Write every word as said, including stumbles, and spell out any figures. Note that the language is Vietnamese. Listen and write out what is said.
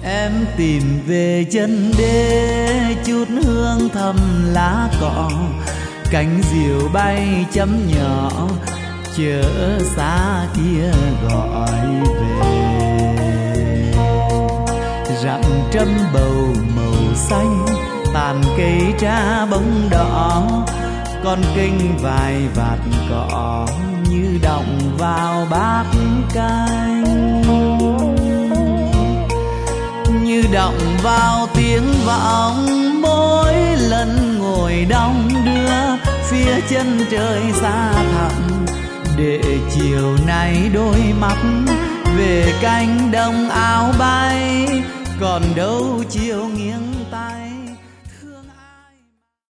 Em tìm về chân đê chút hương thơm lá cỏ, cánh diều bay chấm nhỏ chở xa kia gọi về. Rặng trâm bầu màu xanh, tàn cây tra bông đỏ, con kênh vài vạt cỏ như đọng vào bát canh, như đọng vào tiếng vọng mỗi lần ngồi đong đưa phía chân trời xa thẳm, để chiều nay đôi mắt về cánh đồng áo bay, còn đâu chiều nghiêng